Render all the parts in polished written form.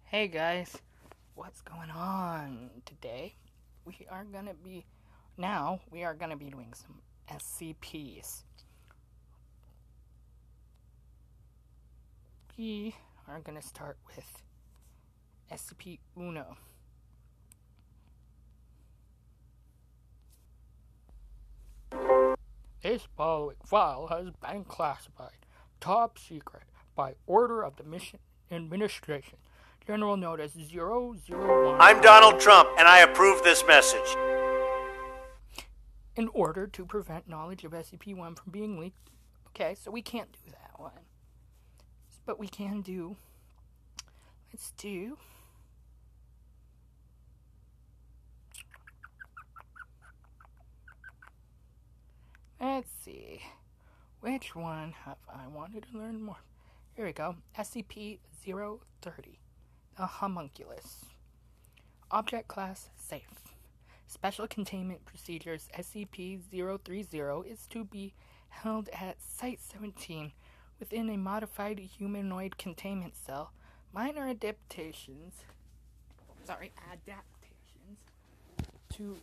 Hey guys, what's going on today? We are gonna be doing some SCPs. We are gonna start with SCP Uno. This following file has been classified top secret by order of the Mission Administration. General Note as 001. I'm Donald Trump, and I approve this message. In order to prevent knowledge of SCP-1 from being leaked. Okay, so we can't do that one. But we can do... Let's see. Which one have I wanted to learn more? Here we go. SCP-030. The Homunculus. Object Class Safe. Special Containment Procedures. SCP-030 is to be held at Site-17 within a modified humanoid containment cell. Minor adaptations to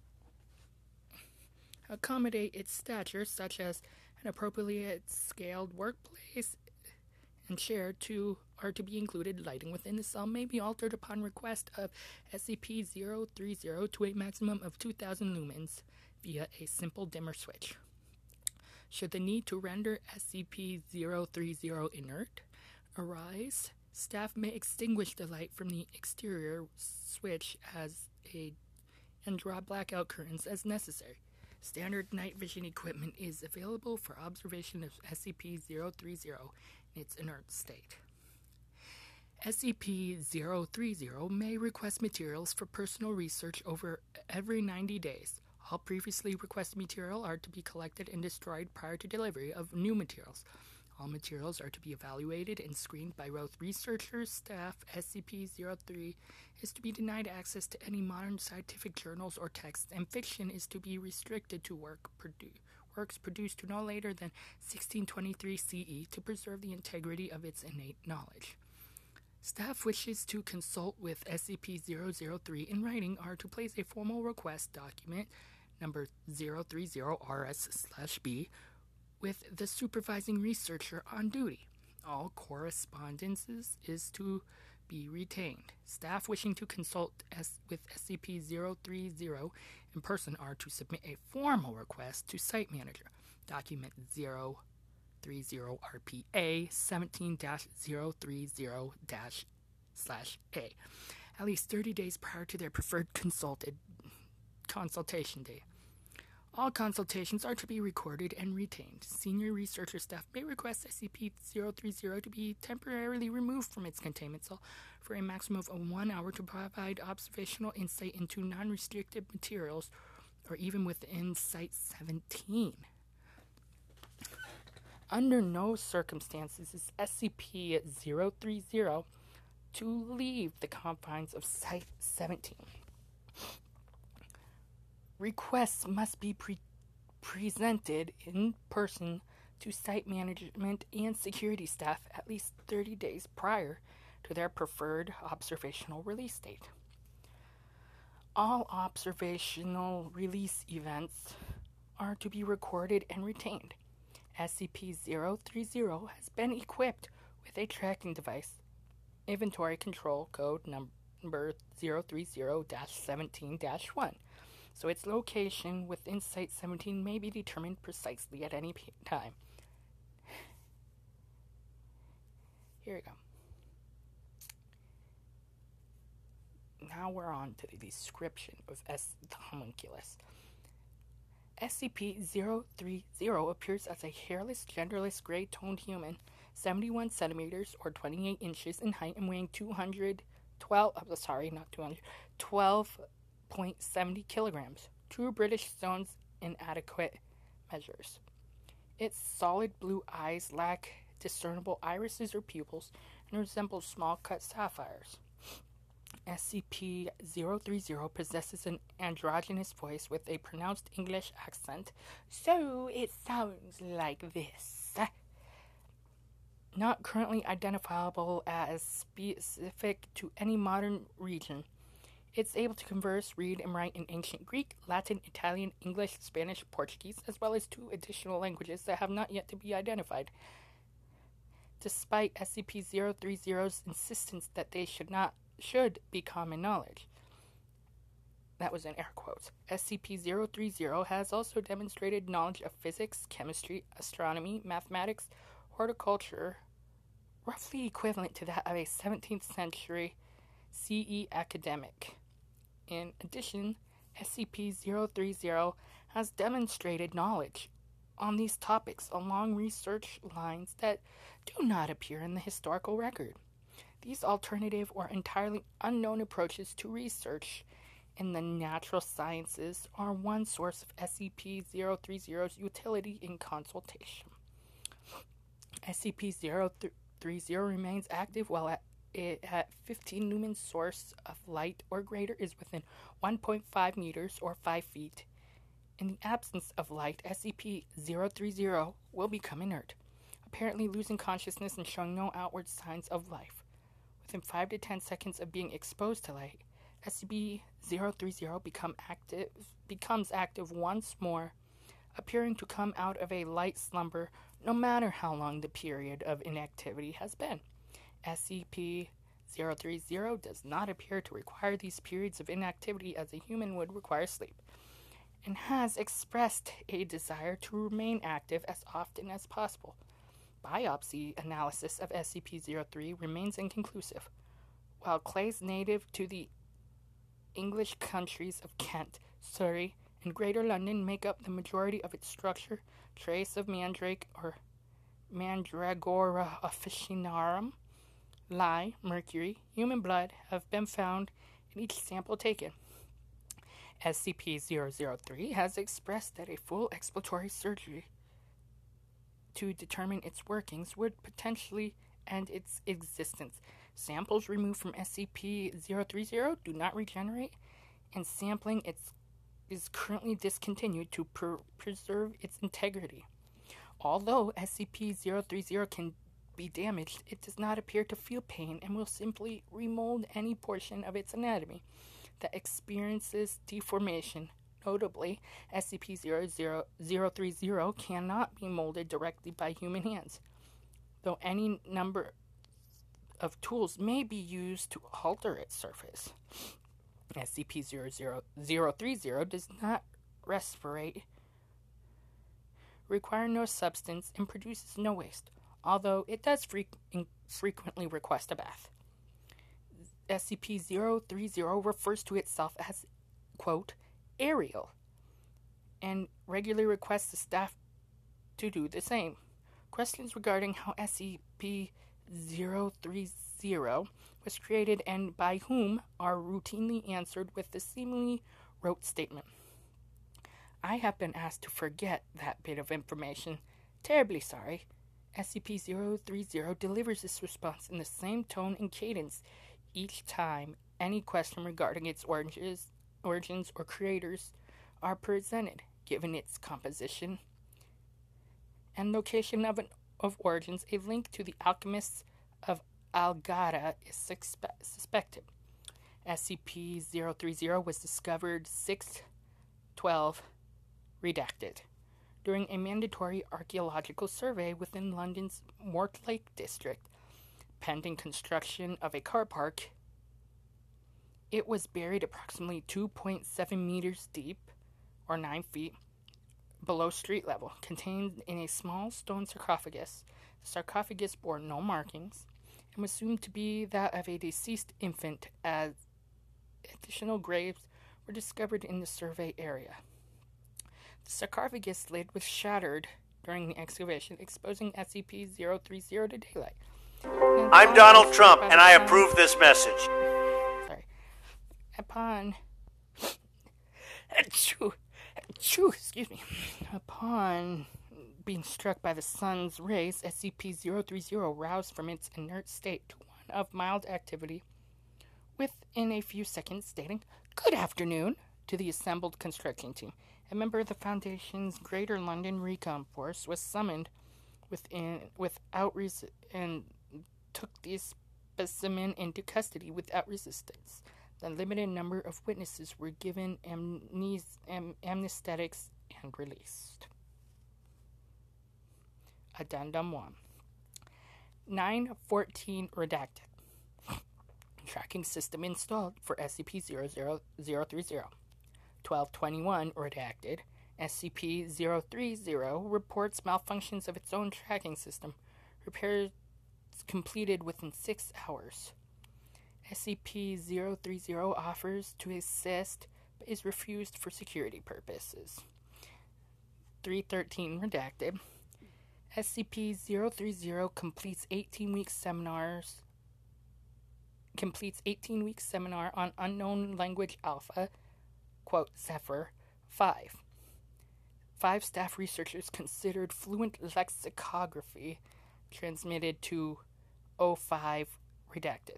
accommodate its stature, such as an appropriate scaled workplace and chair, are to be included. Lighting within the cell may be altered upon request of SCP-030 to a maximum of 2,000 lumens via a simple dimmer switch. Should the need to render SCP-030 inert arise, staff may extinguish the light from the exterior switch and draw blackout curtains as necessary. Standard night vision equipment is available for observation of SCP-030 in its inert state. SCP-030 may request materials for personal research over every 90 days. All previously requested material are to be collected and destroyed prior to delivery of new materials. All materials are to be evaluated and screened by both researchers, staff. SCP-03 is to be denied access to any modern scientific journals or texts, and fiction is to be restricted to works produced to no later than 1623 CE to preserve the integrity of its innate knowledge. Staff wishes to consult with SCP-003 in writing are to place a formal request document number 030-RS/B with the supervising researcher on duty. All correspondences is to be retained. Staff wishing to consult with SCP-030 in person are to submit a formal request to Site Manager. Document 030-RPA 17-030-/A at least 30 days prior to their preferred consultation date. All consultations are to be recorded and retained. Senior researcher staff may request SCP-030 to be temporarily removed from its containment cell for a maximum of 1 hour to provide observational insight into non-restricted materials or even within Site-17. Under no circumstances is SCP-030 to leave the confines of Site-17. Requests must be presented in person to site management and security staff at least 30 days prior to their preferred observational release date. All observational release events are to be recorded and retained. SCP-030 has been equipped with a tracking device, inventory control code number 030-17-1. So its location within Site-17 may be determined precisely at any time. Here we go. Now we're on to the description of the Homunculus. SCP-030 appears as a hairless, genderless, gray-toned human, 71 centimeters or 28 inches in height and weighing 12.70 kilograms. True British stones in adequate measures. Its solid blue eyes lack discernible irises or pupils and resemble small-cut sapphires. SCP-030 possesses an androgynous voice with a pronounced English accent, so it sounds like this. not currently identifiable as specific to any modern region. It's able to converse, read, and write in ancient Greek, Latin, Italian, English, Spanish, Portuguese, as well as 2 additional languages that have not yet to be identified. Despite SCP-030's insistence that they should be common knowledge. That was in air quotes. SCP-030 has also demonstrated knowledge of physics, chemistry, astronomy, mathematics, horticulture, roughly equivalent to that of a 17th century CE academic. In addition, SCP-030 has demonstrated knowledge on these topics along research lines that do not appear in the historical record. These alternative or entirely unknown approaches to research in the natural sciences are one source of SCP-030's utility in consultation. SCP-030 remains active while at 15 lumen source of light or greater is within 1.5 meters or 5 feet. In the absence of light, SCP-030 will become inert, apparently losing consciousness and showing no outward signs of life. Within 5 to 10 seconds of being exposed to light, SCP-030 becomes active once more, appearing to come out of a light slumber no matter how long the period of inactivity has been. SCP-030 does not appear to require these periods of inactivity as a human would require sleep, and has expressed a desire to remain active as often as possible. Biopsy analysis of SCP-03 remains inconclusive. While clays native to the English countries of Kent, Surrey, and Greater London make up the majority of its structure, trace of mandrake or Mandragora officinarum, lye, mercury, human blood have been found in each sample taken. SCP-003 has expressed that a full exploratory surgery to determine its workings would potentially end its existence. Samples removed from SCP-030 do not regenerate, and sampling is currently discontinued to preserve its integrity. Although SCP-030 can be damaged, it does not appear to feel pain and will simply remold any portion of its anatomy that experiences deformation. Notably, SCP-030 cannot be molded directly by human hands, though any number of tools may be used to alter its surface. SCP-030 does not respirate, require no substance, and produces no waste, although it does frequently request a bath. SCP-030 refers to itself as, quote, aerial, and regularly requests the staff to do the same. Questions regarding how SCP-030 was created and by whom are routinely answered with the seemingly rote statement, I have been asked to forget that bit of information. Terribly sorry. SCP-030 delivers this response in the same tone and cadence each time any question regarding its origins or creators are presented, given its composition and location of origins. A link to the alchemists of Algara is suspected. SCP-030 was discovered 6/12 redacted during a mandatory archaeological survey within London's Mortlake district. Pending construction of a car park, it was buried approximately 2.7 meters deep, or 9 feet, below street level, contained in a small stone sarcophagus. The sarcophagus bore no markings and was assumed to be that of a deceased infant, as additional graves were discovered in the survey area. The sarcophagus lid was shattered during the excavation, exposing SCP-030 to daylight. I'm Donald Trump, and I approve this message. Sorry. Upon being struck by the sun's rays, SCP-030 roused from its inert state to one of mild activity within a few seconds, stating, "Good afternoon," to the assembled construction team. A member of the Foundation's Greater London Recon Force was summoned and took the specimen into custody without resistance. The limited number of witnesses were given amnestics and released. Addendum 1. 914 redacted. Tracking system installed for SCP-00030. 1221 redacted. SCP-030 reports malfunctions of its own tracking system. Repairs completed within 6 hours. SCP-030 offers to assist, but is refused for security purposes. 313 redacted. SCP-030 completes 18-week seminar on unknown language alpha, quote, Zephyr 5. 5 staff researchers considered fluent lexicography transmitted to 05 redacted.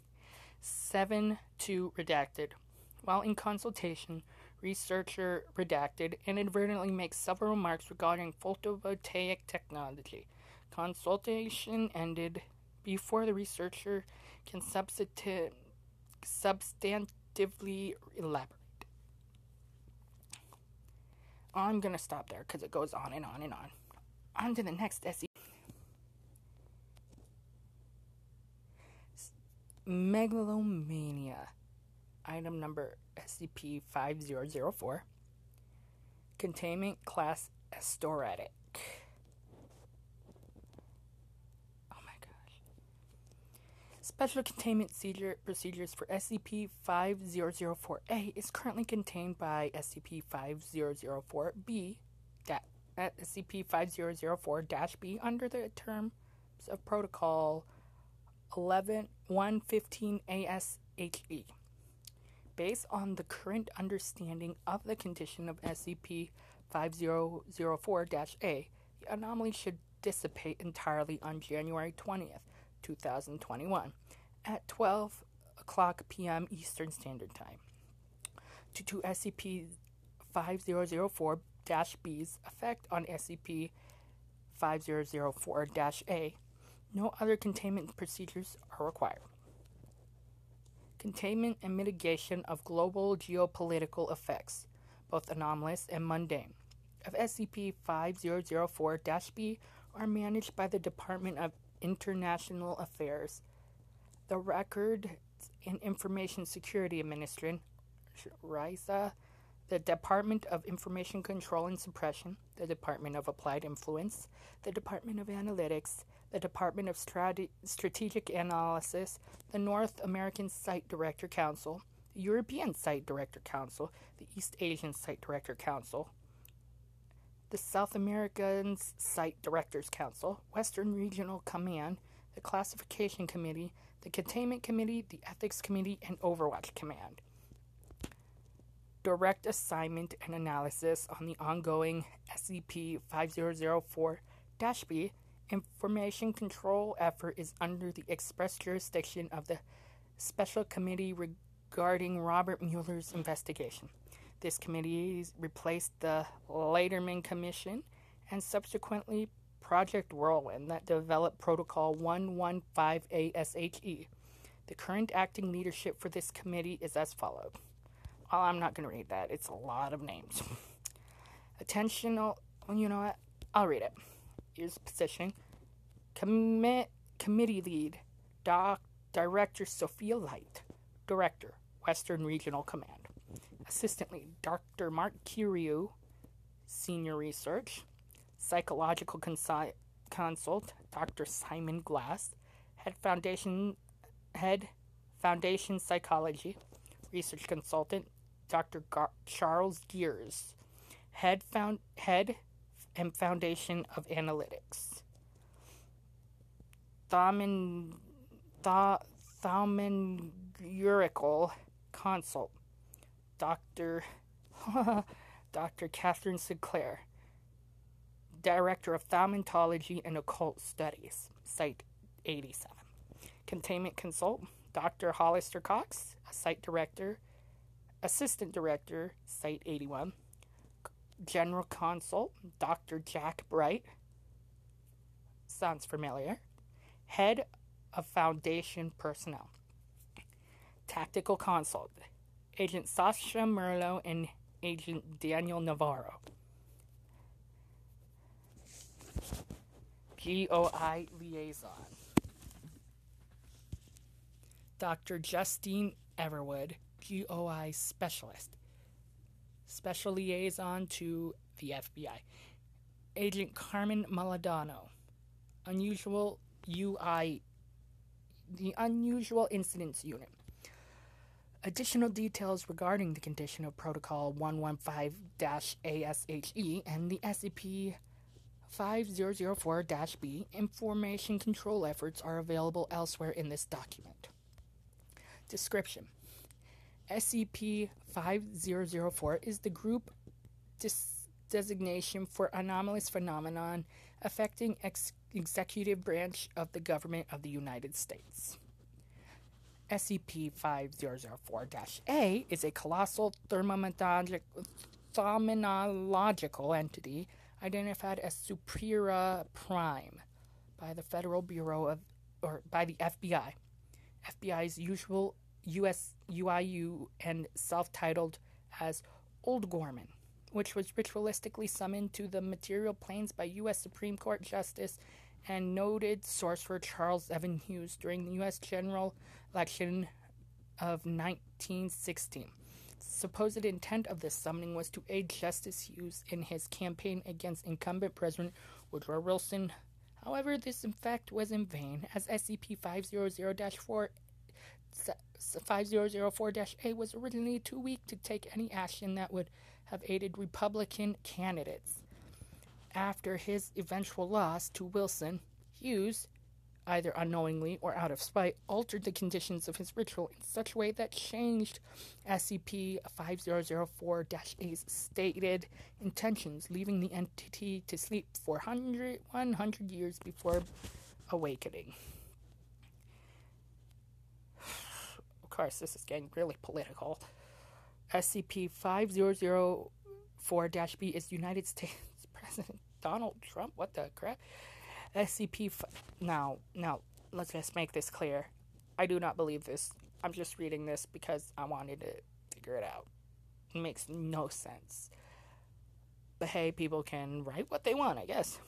7-2 redacted. While in consultation, researcher redacted inadvertently makes several remarks regarding photovoltaic technology. Consultation ended before the researcher can substantively elaborate. I'm going to stop there because it goes on and on and on. On to the next SCP. Megalomania. Item number SCP-5004. Containment Class Astoretic. Oh my gosh. Special containment procedures for SCP-5004-A is currently contained by SCP-5004-B SCP-5004-B under the terms of Protocol 115 ASHE. Based on the current understanding of the condition of SCP-5004-A, the anomaly should dissipate entirely on January 20th, 2021, at 12 o'clock p.m. Eastern Standard Time. Due to SCP-5004-B's effect on SCP-5004-A, no other containment procedures are required. Containment and mitigation of global geopolitical effects, both anomalous and mundane, of SCP-5004-B are managed by the Department of International Affairs, the Records and Information Security Administration, RISA, the Department of Information Control and Suppression, the Department of Applied Influence, the Department of Analytics, the Department of Strategic Analysis, the North American Site Director Council, the European Site Director Council, the East Asian Site Director Council, the South American Site Directors Council, Western Regional Command, the Classification Committee, the Containment Committee, the Ethics Committee, and Overwatch Command. Direct assignment and analysis on the ongoing SCP-5004-B information control effort is under the express jurisdiction of the Special Committee regarding Robert Mueller's investigation. This committee replaced the Lederman Commission and subsequently Project Whirlwind that developed Protocol 115-ASHE. The current acting leadership for this committee is as follows. Well, I'm not going to read that. It's a lot of names. You know what? I'll read it. Here's the position. Committee Lead, Director Sophia Light. Director, Western Regional Command. Assistant Lead, Dr. Mark Kiriou, Senior Research. Psychological Consult, Dr. Simon Glass. Head Foundation Psychology. Research Consultant, Dr. Charles Gears. Head and Foundation of Analytics. Thaumaturgical Consult, Dr. Catherine Sinclair. Director of Thaumatology and Occult Studies, Site 87. Containment Consult, Dr. Hollister Cox, Site Director, Assistant Director, Site 81. General Consult, Dr. Jack Bright. Sounds familiar. Head of Foundation Personnel. Tactical Consult. Agent Sasha Merlo and Agent Daniel Navarro. GOI Liaison. Dr. Justine Everwood, GOI Specialist. Special Liaison to the FBI. Agent Carmen Maladano. The Unusual Incidents Unit. Additional details regarding the condition of Protocol 115-ASHE and the SCP-5004-B information control efforts are available elsewhere in this document. Description: SCP-5004 is the group designation for anomalous phenomenon affecting executive branch of the government of the United States. SCP-5004-A is a colossal phenomenological entity identified as Superior Prime by the Federal Bureau of, or by the FBI. FBI's usual US UIU and self-titled as Old Gorman, which was ritualistically summoned to the material planes by U.S. Supreme Court Justice and noted sorcerer Charles Evan Hughes during the U.S. general election of 1916. The supposed intent of this summoning was to aid Justice Hughes in his campaign against incumbent President Woodrow Wilson. However, this in fact was in vain, as SCP-5004-A was originally too weak to take any action that would have aided Republican candidates. After his eventual loss to Wilson, Hughes, either unknowingly or out of spite, altered the conditions of his ritual in such a way that changed SCP-5004-A's stated intentions, leaving the entity to sleep for 100 years before awakening. Of course, this is getting really political. SCP-5004-B is United States President Donald Trump. What the crap? Now, let's just make this clear. I do not believe this. I'm just reading this because I wanted to figure it out. It makes no sense. But hey, people can write what they want, I guess.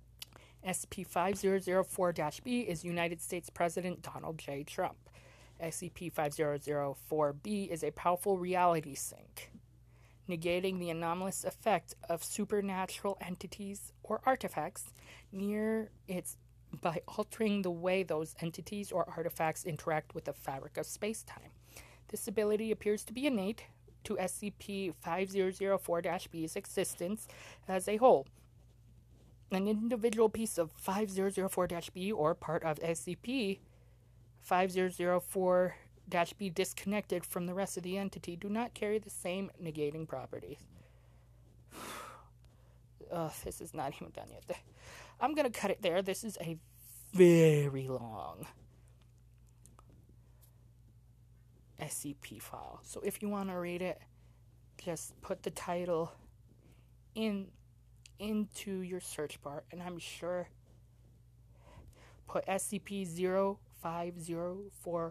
SCP-5004-B is United States President Donald J. Trump. SCP-5004-B is a powerful reality sink, negating the anomalous effect of supernatural entities or artifacts near it by altering the way those entities or artifacts interact with the fabric of space-time. This ability appears to be innate to SCP-5004-B's existence as a whole. An individual piece of 5004-B or part of SCP-5004-B disconnected from the rest of the entity do not carry the same negating properties. This is not even done yet. I'm going to cut it there. This is a very long SCP file. So if you want to read it, just put the title into your search bar, and I'm sure put SCP-0504,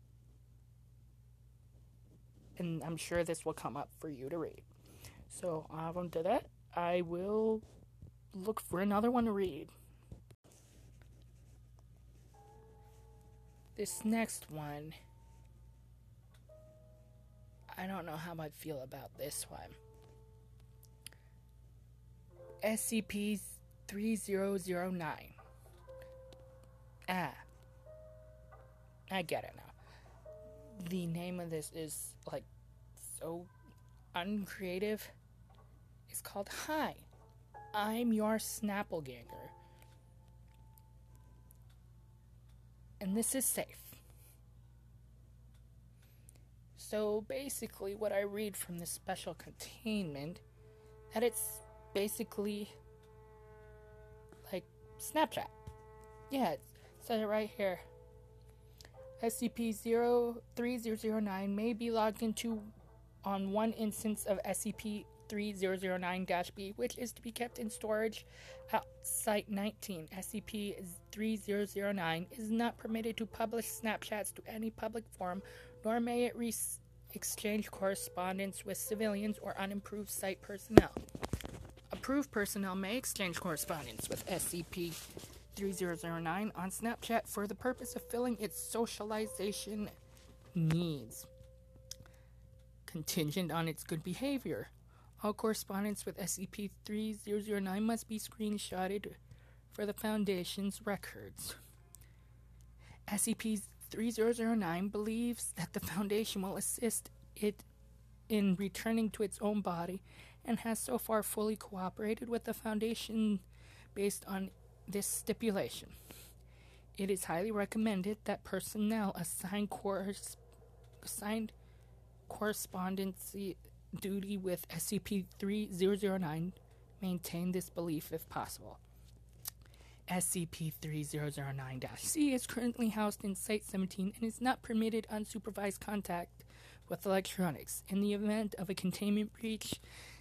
and I'm sure this will come up for you to read. So onto that, I will look for another one to read. This next one, I don't know how I feel about this one. SCP-3009. I get it now. The name of this is, like, so uncreative. It's called Hi, I'm Your Snappleganger. And this is safe. So basically what I read from this special containment, that it's basically like Snapchat. Yeah, it says it right here. SCP-3009 may be logged into on one instance of SCP SCP-3009-B, which is to be kept in storage at Site 19. SCP-3009 is not permitted to publish Snapchats to any public forum, nor may it exchange correspondence with civilians or unimproved site personnel. Approved personnel may exchange correspondence with SCP-3009 on Snapchat for the purpose of filling its socialization needs, contingent on its good behavior. All correspondence with SCP-3009 must be screenshotted for the Foundation's records. SCP-3009 believes that the Foundation will assist it in returning to its own body and has so far fully cooperated with the Foundation based on this stipulation. It is highly recommended that personnel assigned correspondence duty with SCP-3009 maintain this belief if possible. SCP-3009-C is currently housed in Site 17 and is not permitted unsupervised contact with electronics. In the event of a containment breach,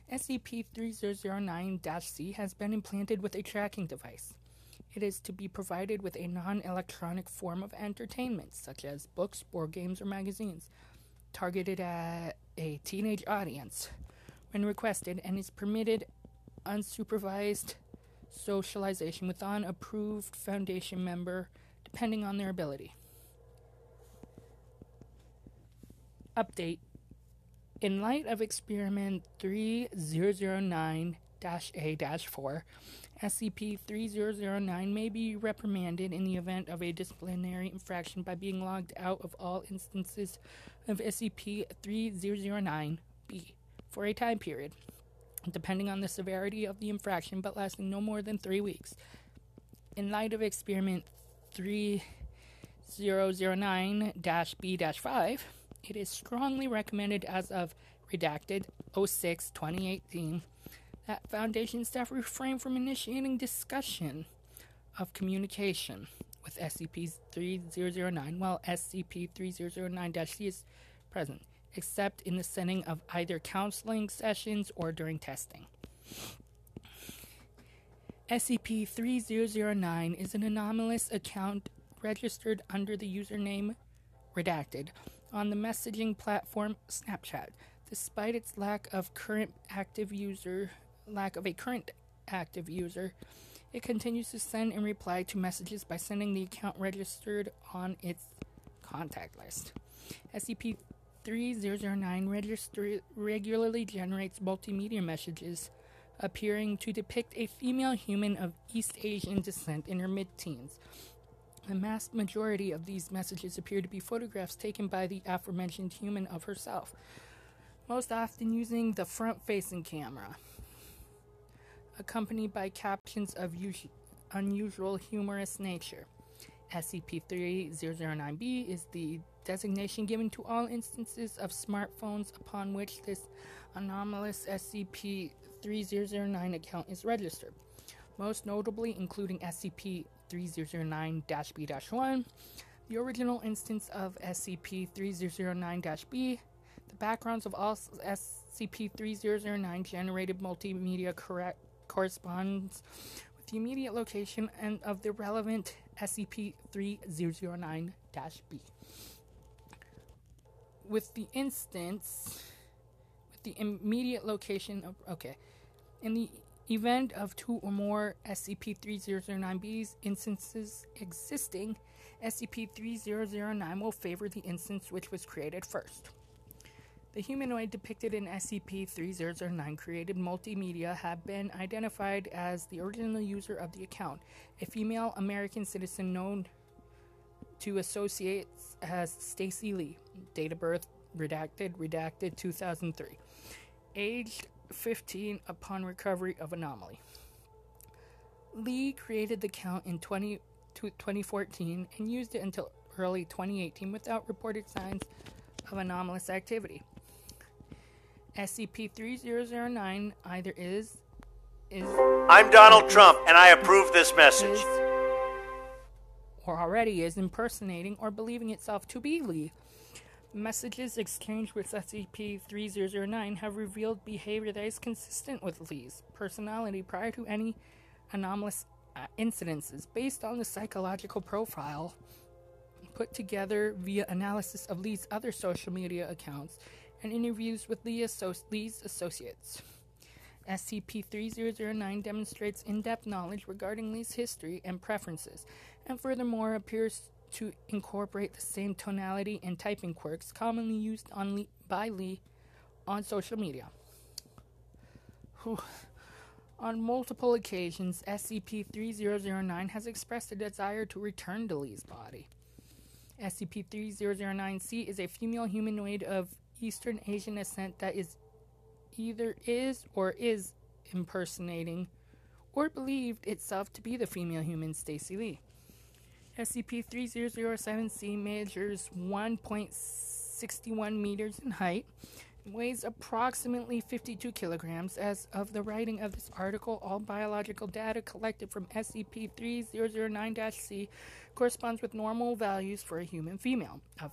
SCP-3009-C has been implanted with a tracking device. It is to be provided with a non-electronic form of entertainment, such as books, board games, or magazines, targeted at a teenage audience when requested, and is permitted unsupervised socialization with an approved Foundation member, depending on their ability. Update. In light of Experiment 3009-A-4, SCP-3009 may be reprimanded in the event of a disciplinary infraction by being logged out of all instances of SCP-3009-B for a time period, depending on the severity of the infraction, but lasting no more than 3 weeks. In light of Experiment 3009-B-5, it is strongly recommended as of redacted 06/2018 that Foundation staff refrain from initiating discussion of communication with SCP-3009 while SCP-3009-C is present, except in the setting of either counseling sessions or during testing. SCP-3009 is an anomalous account registered under the username redacted on the messaging platform Snapchat. Despite its lack of a current active user, it continues to send and reply to messages by sending the account registered on its contact list. SCP-3009 regularly generates multimedia messages appearing to depict a female human of East Asian descent in her mid-teens. The vast majority of these messages appear to be photographs taken by the aforementioned human of herself, most often using the front-facing camera, accompanied by captions of unusual humorous nature. SCP-3009-B is the designation given to all instances of smartphones upon which this anomalous SCP-3009 account is registered, most notably including SCP-3009-B-1, the original instance of SCP-3009-B. The backgrounds of all SCP-3009 generated multimedia corresponds with the immediate location and of the relevant SCP-3009-B. With the immediate location of, in the event of 2 or more SCP-3009-B's instances existing, SCP-3009 will favor the instance which was created first. The humanoid depicted in SCP-3009 created multimedia have been identified as the original user of the account, a female American citizen known to associates as Stacy Lee, date of birth redacted 2003, aged 15 upon recovery of anomaly. Lee created the account in 2014 and used it until early 2018 without reported signs of anomalous activity. SCP-3009 either is I'm Donald Trump, and I approve this message. Or already is impersonating or believing itself to be Lee, Messages exchanged with SCP-3009 have revealed behavior that is consistent with Lee's personality prior to any anomalous incidences based on the psychological profile put together via analysis of Lee's other social media accounts and interviews with Lee's associates. SCP-3009 demonstrates in-depth knowledge regarding Lee's history and preferences, and furthermore appears to incorporate the same tonality and typing quirks commonly used by Lee on social media. On multiple occasions, SCP-3009 has expressed a desire to return to Lee's body. SCP-3009-C is a female humanoid of Eastern Asian descent that is impersonating or believed itself to be the female human Stacy Lee. SCP-3007-C measures 1.61 meters in height and weighs approximately 52 kilograms. As of the writing of this article, all biological data collected from SCP-3009-C corresponds with normal values for a human female. Of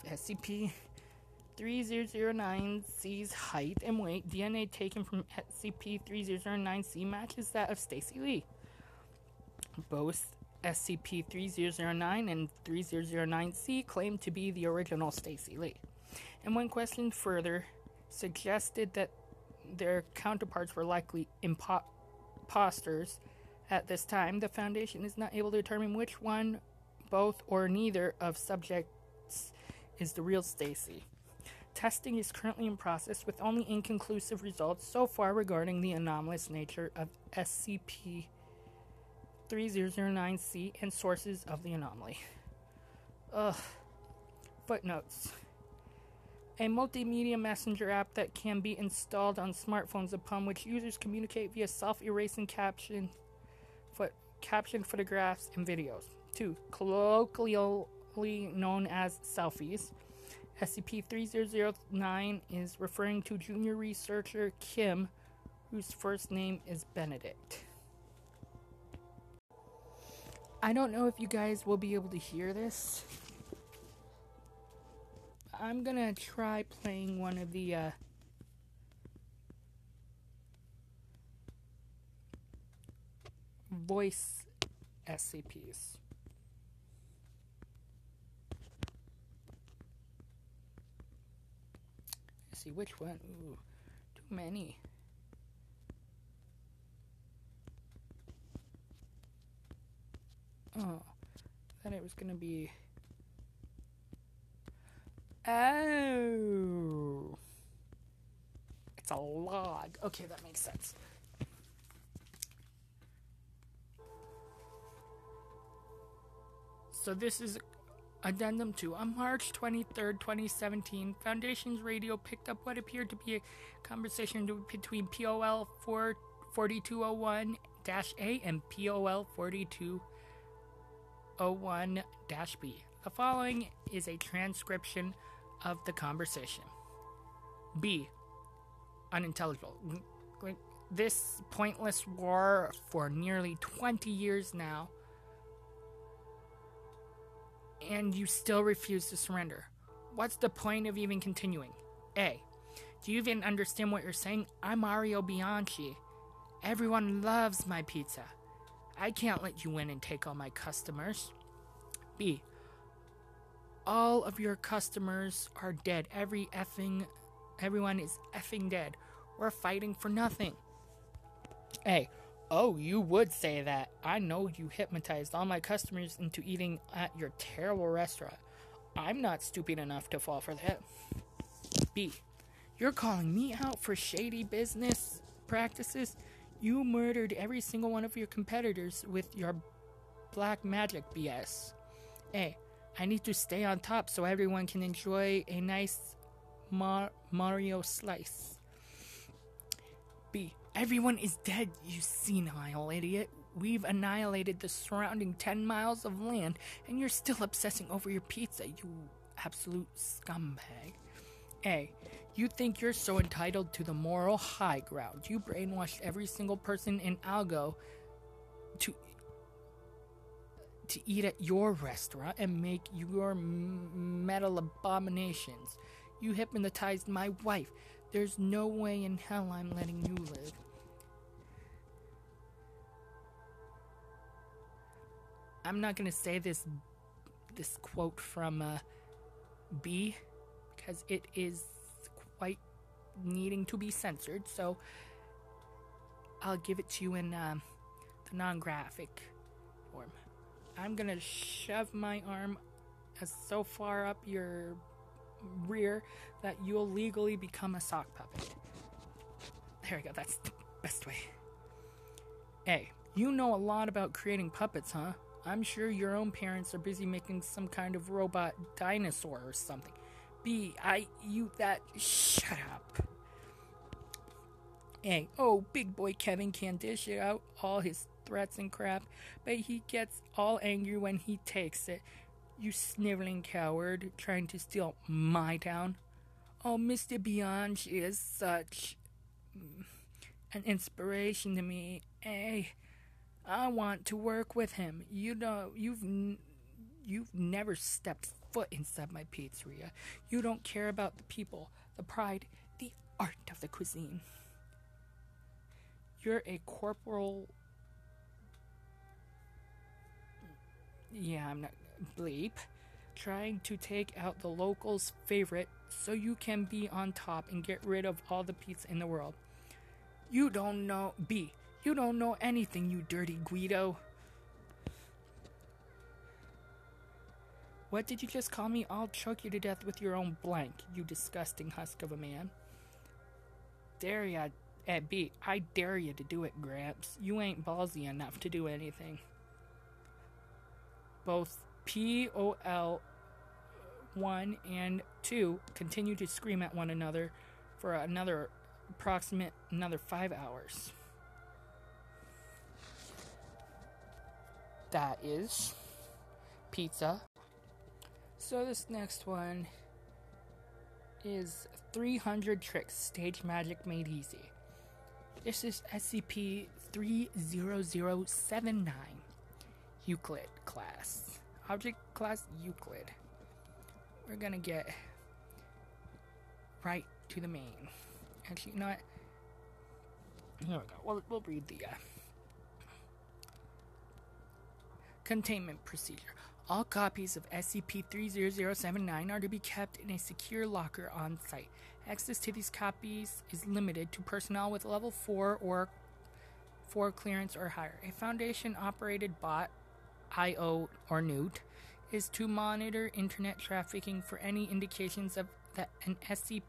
SCP-3009-C's height and weight, DNA taken from SCP-3009-C matches that of Stacy Lee. Both SCP-3009 and 3009-C claim to be the original Stacy Lee, and when questioned further, suggested that their counterparts were likely imposters. At this time, the Foundation is not able to determine which one, both, or neither of subjects is the real Stacy. Testing is currently in process with only inconclusive results so far regarding the anomalous nature of SCP-3009-C and sources of the anomaly. Footnotes. A multimedia messenger app that can be installed on smartphones upon which users communicate via self-erasing captioned photographs and videos. 2. Colloquially known as selfies. SCP-3009 is referring to junior researcher Kim, whose first name is Benedict. I don't know if you guys will be able to hear this. I'm gonna try playing one of the voice SCPs. Let's see which one. Ooh, too many. Oh, thought it was gonna be. Oh, it's a log. Okay, that makes sense. So this is Addendum 2. On March 23rd, 2017, Foundation's radio picked up what appeared to be a conversation between POL 4201-A and POL 4201-B. The following is a transcription of the conversation. B. Unintelligible. This pointless war for nearly 20 years now, and you still refuse to surrender. What's the point of even continuing? A. Do you even understand what you're saying? I'm Mario Bianchi. Everyone loves my pizza. I can't let you in and take all my customers. B. All of your customers are dead. Everyone is effing dead. We're fighting for nothing. A. Oh, you would say that. I know you hypnotized all my customers into eating at your terrible restaurant. I'm not stupid enough to fall for that. B. You're calling me out for shady business practices? You murdered every single one of your competitors with your black magic BS. A. I need to stay on top so everyone can enjoy a nice Mario slice. B. Everyone is dead, you senile idiot. We've annihilated the surrounding 10 miles of land, and you're still obsessing over your pizza, you absolute scumbag. A. You think you're so entitled to the moral high ground. You brainwashed every single person in Algo to eat at your restaurant and make your metal abominations. You hypnotized my wife. There's no way in hell I'm letting you live. I'm not going to say this quote from B, because it is quite needing to be censored, so I'll give it to you in the non-graphic form. I'm going to shove my arm so far up your rear that you'll legally become a sock puppet. There we go, that's the best way. A, you know a lot about creating puppets, huh? I'm sure your own parents are busy making some kind of robot dinosaur or something. B, shut up. A, oh, big boy Kevin can't dish out all his threats and crap, but he gets all angry when he takes it. You sniveling coward, trying to steal my town. Oh, Mr. Bianchi is such an inspiration to me. A, I want to work with him. You know, you've never stepped foot inside my pizzeria. You don't care about the people, the pride, the art of the cuisine. You're a corporal... Yeah, I'm not... bleep. Trying to take out the locals' favorite so you can be on top and get rid of all the pizza in the world. You don't know... B. You don't know anything, you dirty Guido. What did you just call me? I'll choke you to death with your own blank, you disgusting husk of a man. Dare ya, B, I dare you to do it, Gramps. You ain't ballsy enough to do anything. Both POL 1 and 2 continue to scream at one another for another 5 hours. That is pizza. So this next one is 300 Tricks Stage Magic Made Easy. This is SCP-30079 Euclid class. Object class Euclid. We're gonna get right to the main. Actually, you know what? Here we go. We'll read the containment procedure. All copies of SCP-30079 are to be kept in a secure locker on site. Access to these copies is limited to personnel with level 4 or 4 clearance or higher. A Foundation-operated bot, IO or Newt, is to monitor internet trafficking for any indications of that an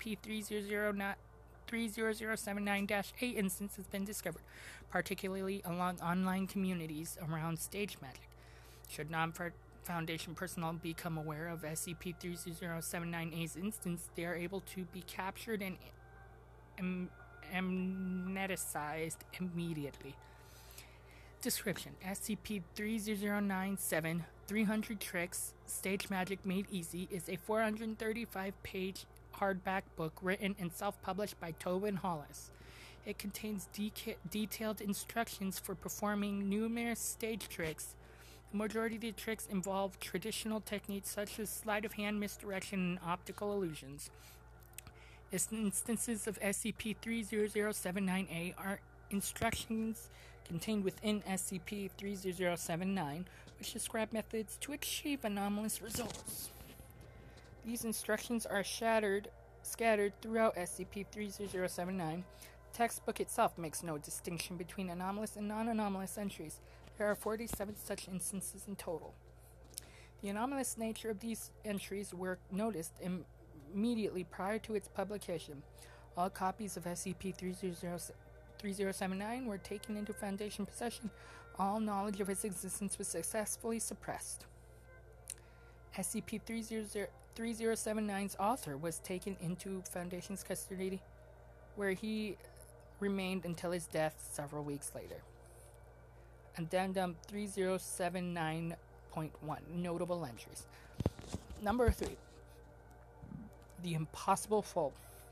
SCP-3079-8 instance has been discovered, particularly along online communities around Stage Magic. Should non-Foundation personnel become aware of SCP-3079-8's instance, they are able to be captured and amnesticized immediately. Description: SCP-30097 300 Tricks Stage Magic Made Easy is a 435-page hardback book written and self-published by Tobin Hollis. It contains detailed instructions for performing numerous stage tricks. The majority of the tricks involve traditional techniques such as sleight of hand, misdirection, and optical illusions. Instances of SCP-30079-A are instructions contained within SCP-30079, which describe methods to achieve anomalous results. These instructions are scattered throughout SCP-30079. The textbook itself makes no distinction between anomalous and non-anomalous entries. There are 47 such instances in total. The anomalous nature of these entries were noticed immediately prior to its publication. All copies of SCP-3079 were taken into Foundation possession. All knowledge of its existence was successfully suppressed. SCP-3079's author was taken into Foundation's custody, where he remained until his death several weeks later. Addendum 3079.1 Notable Entries. Number 3. The Impossible Fold.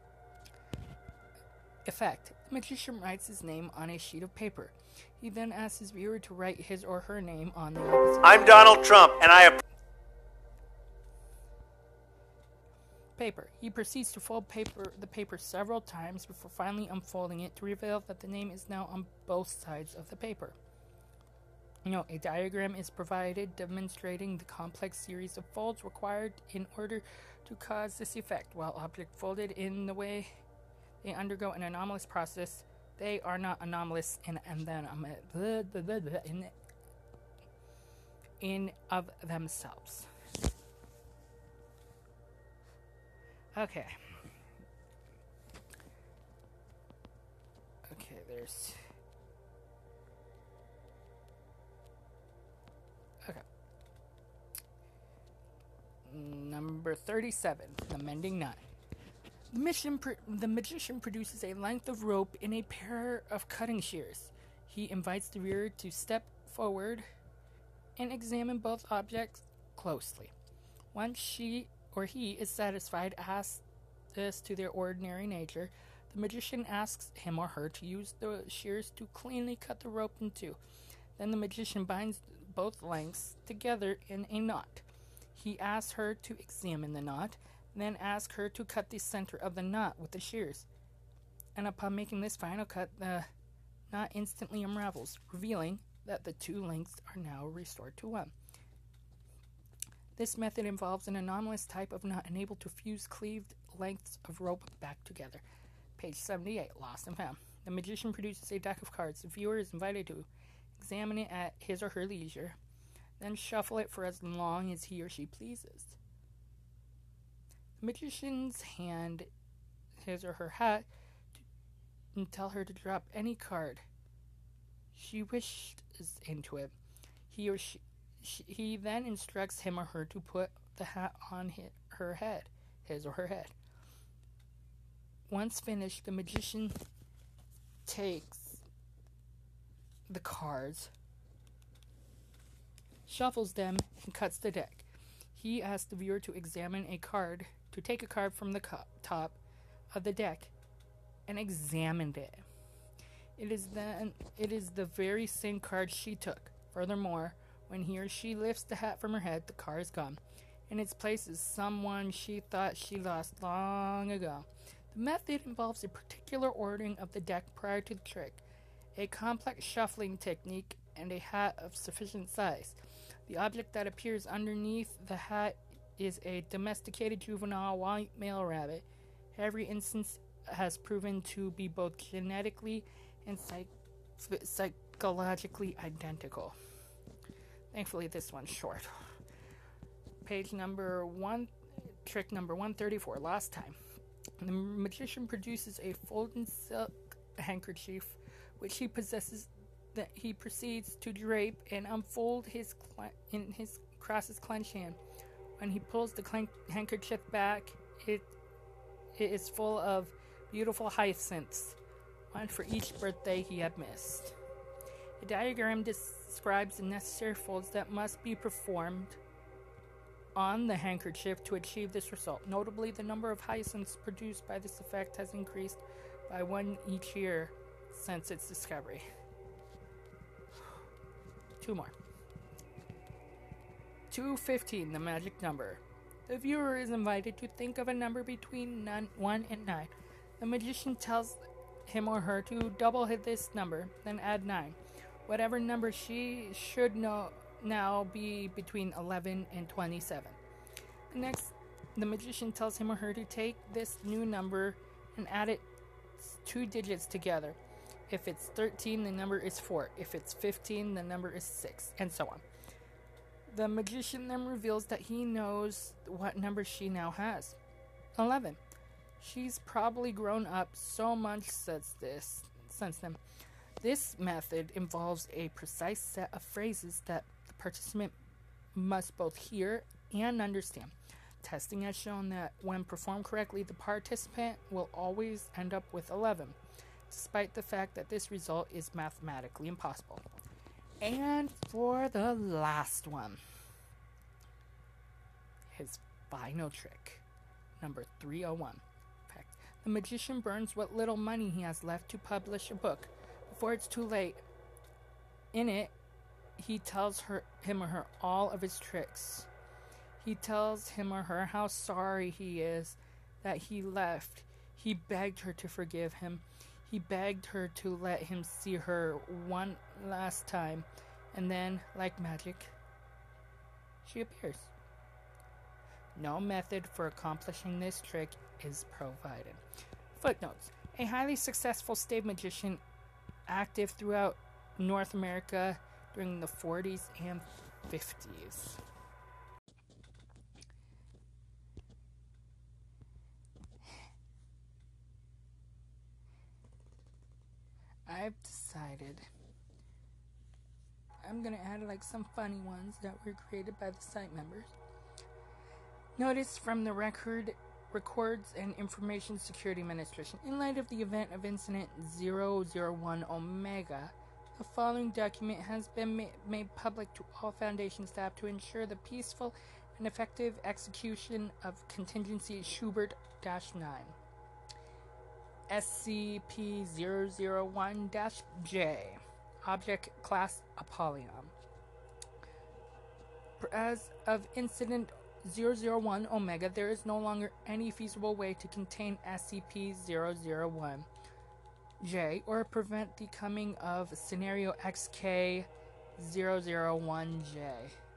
Effect: the magician writes his name on a sheet of paper. He then asks his viewer to write his or her name on the opposite. I'm Donald Trump, and I paper. He proceeds to fold the paper several times before finally unfolding it to reveal that the name is now on both sides of the paper. A diagram is provided demonstrating the complex series of folds required in order to cause this effect. While objects folded in the way they undergo an anomalous process, they are not anomalous in of themselves. Okay, there's... Okay. Number 37, the mending knot. The magician produces a length of rope in a pair of cutting shears. He invites the viewer to step forward and examine both objects closely. Once she or he is satisfied as to their ordinary nature, the magician asks him or her to use the shears to cleanly cut the rope in two. Then the magician binds both lengths together in a knot. He asks her to examine the knot, then asks her to cut the center of the knot with the shears. And upon making this final cut, the knot instantly unravels, revealing that the two lengths are now restored to one. This method involves an anomalous type of knot unable to fuse cleaved lengths of rope back together. Page 78, Lost and Found. The magician produces a deck of cards. The viewer is invited to examine it at his or her leisure, then shuffle it for as long as he or she pleases. The magician's hand his or her hat and tell her to drop any card she wishes into it. He then instructs him or her to put the hat on his or her head. Once finished, the magician takes the cards, shuffles them, and cuts the deck. He asks the viewer to take a card from the top of the deck and examine it. It is the very same card she took. Furthermore, when he or she lifts the hat from her head, the card is gone. In its place is someone she thought she lost long ago. The method involves a particular ordering of the deck prior to the trick, a complex shuffling technique, and a hat of sufficient size. The object that appears underneath the hat is a domesticated juvenile white male rabbit. Every instance has proven to be both genetically and psychologically identical. Thankfully, this one's short. Page number 1, trick number 134, Lost Time. The magician produces a folded silk handkerchief, which he possesses, that he proceeds to drape and unfold across his clenched hand. When he pulls the handkerchief back, it is full of beautiful hyacinths, one for each birthday he had missed. A diagram describes the necessary folds that must be performed on the handkerchief to achieve this result. Notably, the number of hyacinths produced by this effect has increased by 1 each year since its discovery. 2 more. 215, the magic number. The viewer is invited to think of a number between 1 and 9. The magician tells him or her to double hit this number, then add 9. Whatever number she should now be between 11 and 27. Next, the magician tells him or her to take this new number and add its 2 digits together. If it's 13, the number is 4. If it's 15, the number is 6, and so on. The magician then reveals that he knows what number she now has. 11. She's probably grown up so much since then. This method involves a precise set of phrases that the participant must both hear and understand. Testing has shown that when performed correctly, the participant will always end up with 11, despite the fact that this result is mathematically impossible. And for the last one, his final trick, number 301. In fact, the magician burns what little money he has left to publish a book before it's too late. In it, he tells him or her all of his tricks. He tells him or her how sorry he is that he left, he begged her to forgive him. He begged her to let him see her one last time, and then, like magic, she appears. No method for accomplishing this trick is provided. Footnotes. A highly successful stage magician active throughout North America during the 40s and 50s. I've decided I'm going to add some funny ones that were created by the site members. Notice from the Records and Information Security Administration. In light of the event of Incident 001 Omega, the following document has been made public to all Foundation staff to ensure the peaceful and effective execution of Contingency Schubert-9. SCP-001-J. Object Class Apollyon. As of Incident 001 Omega, there is no longer any feasible way to contain SCP-001-J or prevent the coming of Scenario XK-001-J.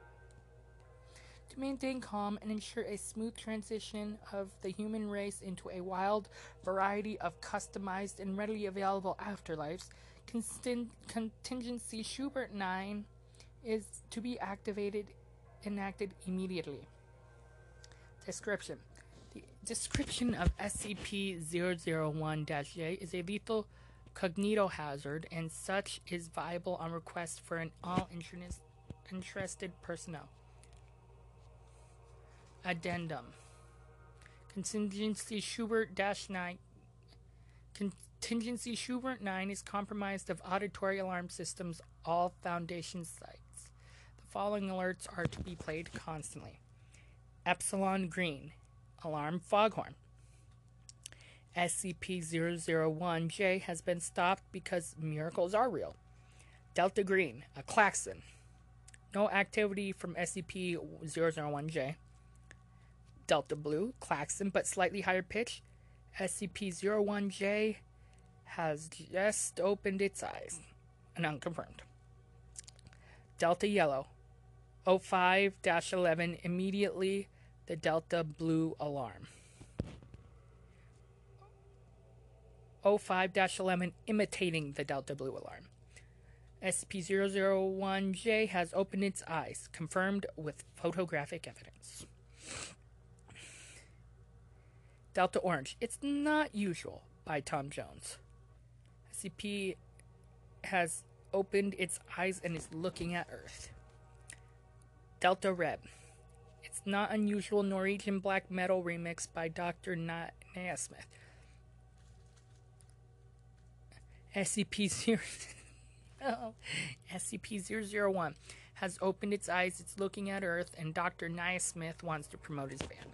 To maintain calm and ensure a smooth transition of the human race into a wild variety of customized and readily available afterlives, Contingency Schubert-9 is to be enacted immediately. Description. The description of SCP-001-J is a lethal cognitohazard and such is viable on request for all interested personnel. Addendum. Contingency Schubert-9 Contingency Schubert-9 is comprised of auditory alarm systems all Foundation sites. The following alerts are to be played constantly. Epsilon Green, Alarm Foghorn. SCP-001-J has been stopped because miracles are real. Delta Green, a klaxon. No activity from SCP-001-J. Delta Blue, klaxon but slightly higher pitch. SCP-01-J has just opened its eyes, and unconfirmed. Delta Yellow, 05-11, immediately the Delta Blue alarm. 05-11, imitating the Delta Blue alarm. SCP-001-J has opened its eyes, confirmed with photographic evidence. Delta Orange, It's Not Usual, by Tom Jones. SCP has opened its eyes and is looking at Earth. Delta Red, It's Not Unusual, Norwegian black metal remix by Dr. Naismith. SCP-001 has opened its eyes, it's looking at Earth, and Dr. Naismith wants to promote his band.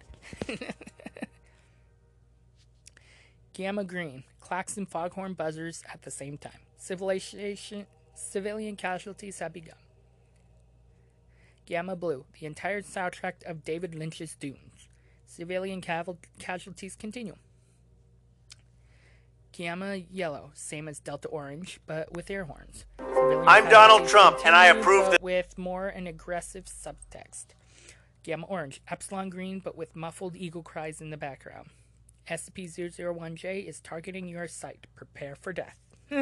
Gamma Green, klaxon, foghorn, buzzers at the same time. Civilian casualties have begun. Gamma Blue, the entire soundtrack of David Lynch's Dunes. Civilian casualties continue. Gamma Yellow, same as Delta Orange, but with air horns. I'm Donald Trump, and I approve this. With more an aggressive subtext. Gamma Orange, Epsilon Green, but with muffled eagle cries in the background. SCP-001-J is targeting your site. Prepare for death.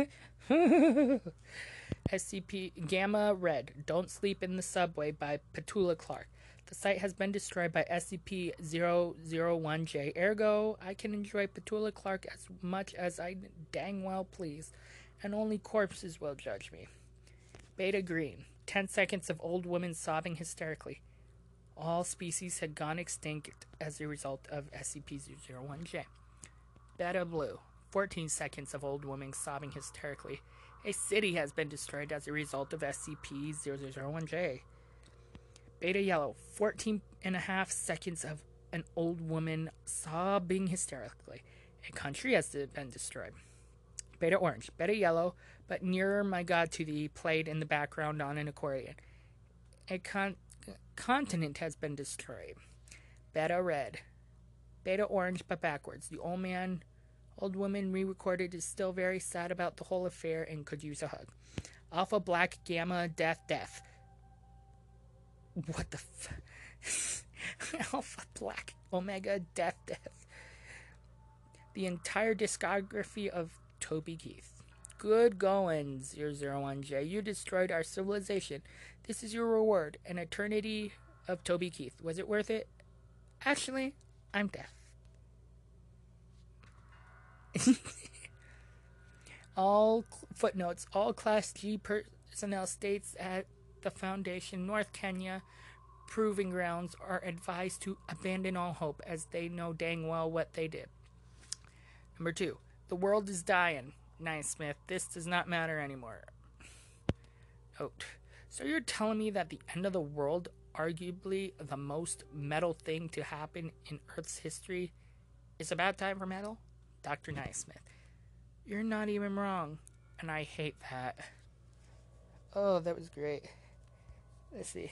SCP Gamma Red, Don't Sleep in the Subway by Petula Clark. The site has been destroyed by SCP-001-J. Ergo, I can enjoy Petula Clark as much as I dang well please, and only corpses will judge me. Beta Green, 10 seconds of old women sobbing hysterically. All species had gone extinct as a result of SCP-001-J. Beta Blue, 14 seconds of old women sobbing hysterically. A city has been destroyed as a result of SCP-001-J. Beta Yellow, 14.5 seconds of an old woman sobbing hysterically. A country has been destroyed. Beta Orange, Beta Yellow, but Nearer My God to Thee played in the background on an accordion. A continent has been destroyed. Beta Red, Beta Orange, but backwards. The old woman re-recorded is still very sad about the whole affair and could use a hug. Alpha Black Gamma Death. What the Alpha Black Omega Death. The entire discography of Toby Keith. Good going, 001J. You destroyed our civilization. This is your reward, an eternity of Toby Keith. Was it worth it? Actually, I'm deaf. All footnotes. All Class G personnel states at the Foundation, North Kenya Proving Grounds are advised to abandon all hope, as they know dang well what they did. Number 2. The world is dying. Naismith, this does not matter anymore. Note. So you're telling me that the end of the world, arguably the most metal thing to happen in Earth's history, is a bad time for metal? Dr. Naismith. You're not even wrong, and I hate that. Oh, that was great. Let's see.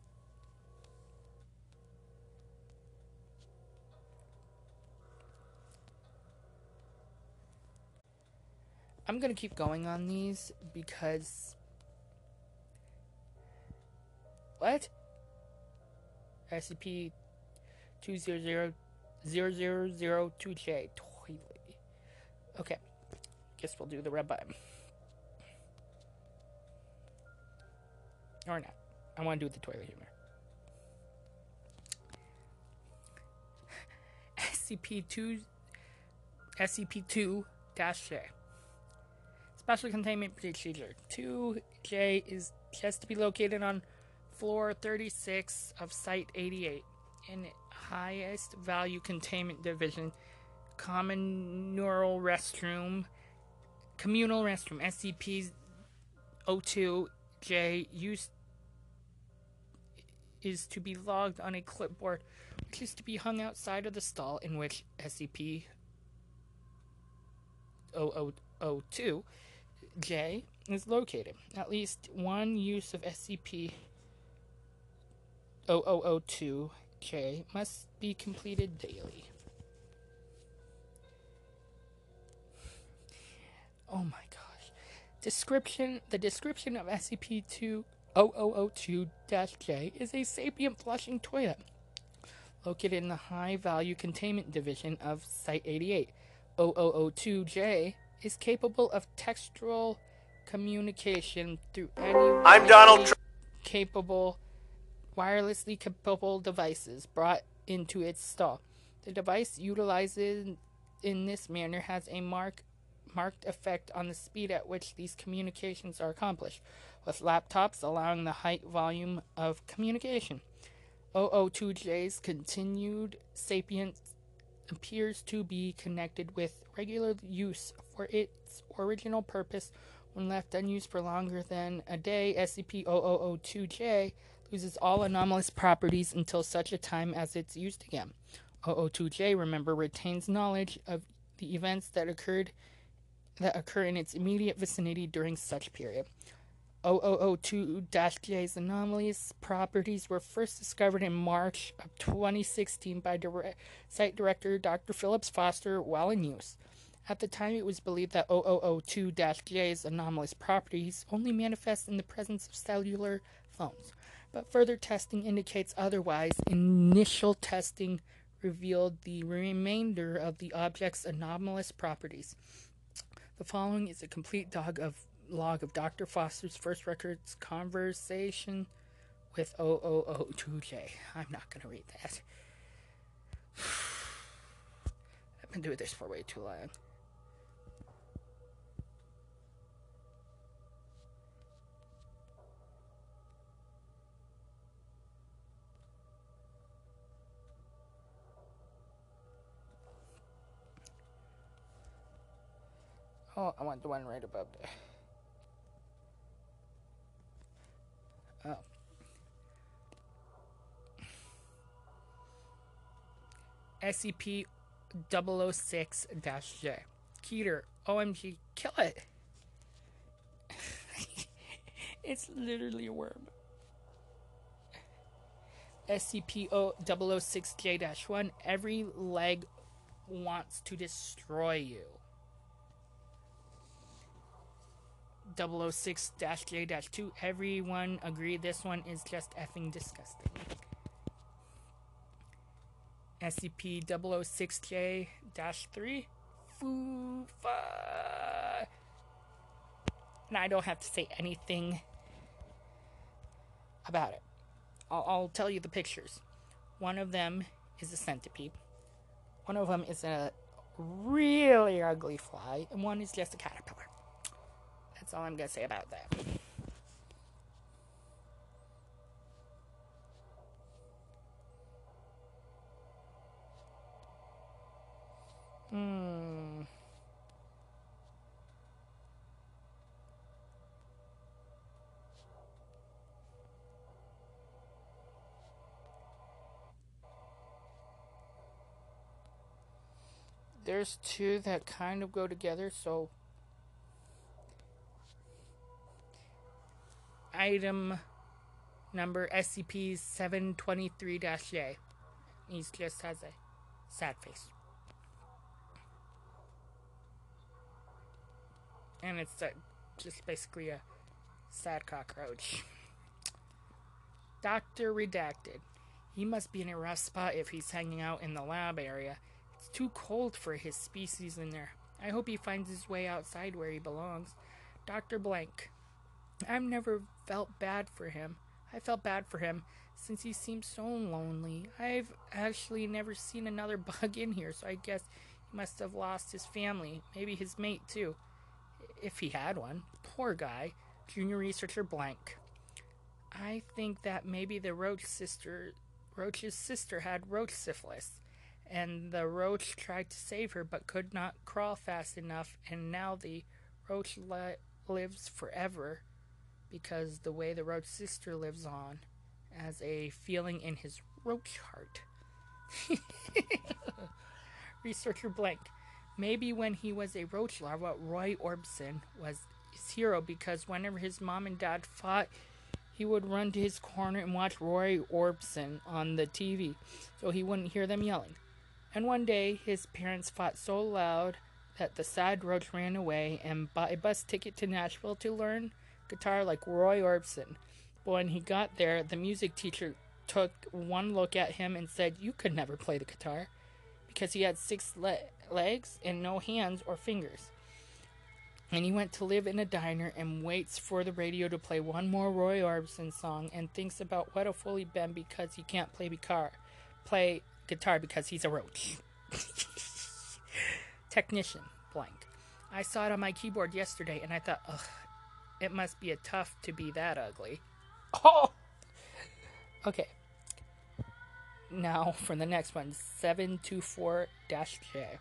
I'm going to keep going on these because... What? SCP-200002J. Okay. Guess we'll do the red button. Or not. I want to do the toilet humor. SCP-2-J. Special Containment Procedure. 2J is just to be located on Floor 36 of Site-88 in Highest Value Containment Division. Communal restroom. SCP-02J is to be logged on a clipboard, which is to be hung outside of the stall in which SCP-0002J is located. At least one use of SCP-0002J must be completed daily. Oh my gosh. The description of SCP-2002-J is a sapient flushing toilet located in the High Value Containment Division of Site-88. 0002J is capable of textual communication through any I'm Donald Trump. wirelessly capable devices brought into its stall. The device utilized in this manner has a marked effect on the speed at which these communications are accomplished, with laptops allowing the height volume of communication. 0002J's continued sapience appears to be connected with regular use for its original purpose. When left unused for longer than a day, SCP-0002J loses all anomalous properties until such a time as it's used again. 0002J, remember, retains knowledge of the events that occur in its immediate vicinity during such period. 0002-J's anomalous properties were first discovered in March of 2016 by Site Director Dr. Phillips Foster while in use. At the time, it was believed that 0002-J's anomalous properties only manifest in the presence of cellular phones, but further testing indicates otherwise. Initial testing revealed the remainder of the object's anomalous properties. The following is a complete log of Dr. Foster's first records conversation with 0002J. I'm not going to read that. I've been doing this for way too long. Oh, I want the one right above there. Oh. SCP-006-J. Keter, OMG, kill it. It's literally a worm. SCP-006J-1, every leg wants to destroy you. 006-J-2, everyone agreed this one is just effing disgusting. SCP-006J-3, Foo-fa. And I don't have to say anything about it. I'll tell you the pictures. One of them is a centipede. One of them is a really ugly fly. And one is just a caterpillar. That's all I'm going to say about that. There's two that kind of go together, so item number SCP-723-J. He just has a sad face. And it's just basically a sad cockroach. Dr. Redacted. He must be in a rough spot if he's hanging out in the lab area. It's too cold for his species in there. I hope he finds his way outside where he belongs. Dr. Blank. I've never felt bad for him. I felt bad for him since he seems so lonely. I've actually never seen another bug in here, so I guess he must have lost his family. Maybe his mate, too. If he had one. Poor guy. Junior Researcher Blank. I think that maybe the Roach's sister had roach syphilis, and the roach tried to save her but could not crawl fast enough, and now the roach lives forever because the way the roach sister lives on as a feeling in his roach heart. Researcher Blank. Maybe when he was a roach larva, Roy Orbison was his hero because whenever his mom and dad fought, he would run to his corner and watch Roy Orbison on the TV so he wouldn't hear them yelling. And one day, his parents fought so loud that the sad roach ran away and bought a bus ticket to Nashville to learn guitar like Roy Orbison. But when he got there, the music teacher took one look at him and said, "You could never play the guitar," because he had 6 legs and no hands or fingers. And he went to live in a diner and waits for the radio to play one more Roy Orbison song and thinks about what a fool he's been because he can't play guitar because he's a roach. Technician Blank. I saw it on my keyboard yesterday and I thought, ugh, it must be a tough to be that ugly. Oh! Okay. Now for the next one, 724-J.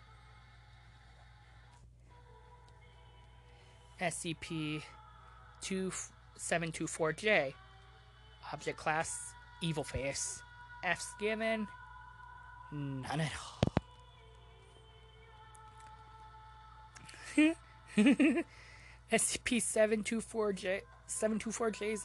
SCP-724-J. Object Class Evil Face. F's given. None at all. SCP-724-J's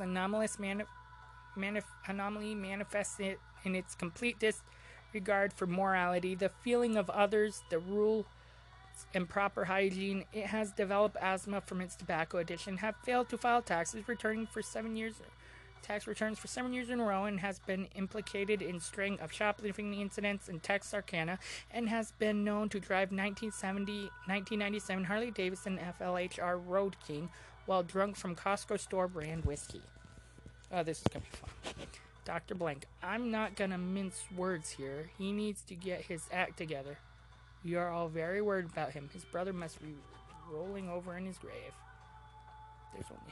anomaly manifested in its complete disregard for morality, the feeling of others, the rule and proper hygiene. It has developed asthma from its tobacco addiction, have failed to file tax returns for 7 years in a row, and has been implicated in string of shoplifting incidents in Texarkana, and has been known to drive 1997 Harley Davidson FLHR Road King while drunk from Costco store brand whiskey. Oh, this is gonna be fun. Dr. Blank. I'm not gonna mince words here. He needs to get his act together. We are all very worried about him. His brother must be rolling over in his grave. There's only...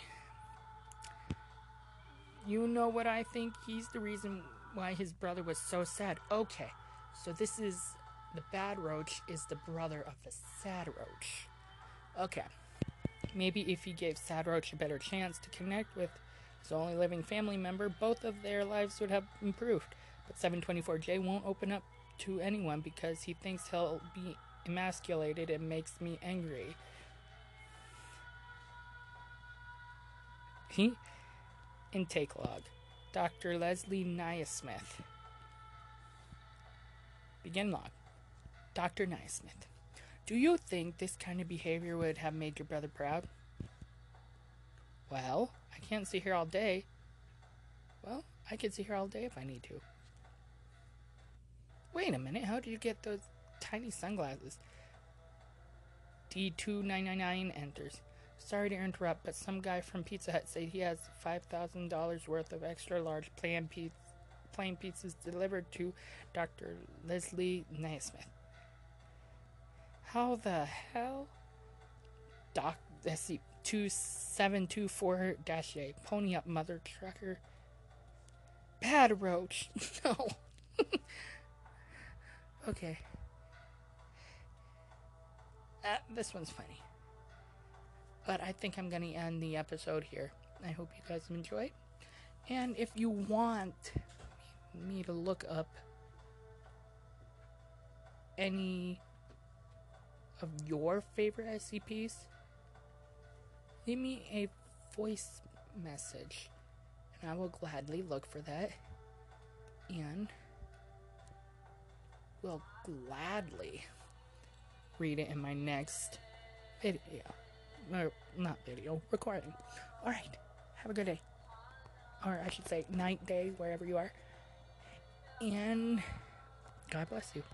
You know what I think? He's the reason why his brother was so sad. Okay, so this is... The bad roach is the brother of the sad roach. Okay. Maybe if he gave sad roach a better chance to connect with his only living family member, both of their lives would have improved. But 724-J won't open up to anyone because he thinks he'll be emasculated and makes me angry. Intake log. Dr. Leslie Naismith. Begin log. Dr. Naismith. Do you think this kind of behavior would have made your brother proud? Well, I can't sit here all day. Well, I can sit here all day if I need to. Wait a minute, how did you get those tiny sunglasses? D2999 enters. Sorry to interrupt, but some guy from Pizza Hut said he has $5,000 worth of extra large plain pizzas delivered to Dr. Leslie Naismith. How the hell? Let's see, 2724-A. Pony up, mother trucker. Bad roach. No. Okay. This one's funny. But I think I'm going to end the episode here. I hope you guys enjoyed. And if you want me to look up any of your favorite SCPs, leave me a voice message. And I will gladly look for that. And will gladly read it in my next video. Or, not video, recording. Alright, have a good day. Or I should say night, day, wherever you are. And God bless you.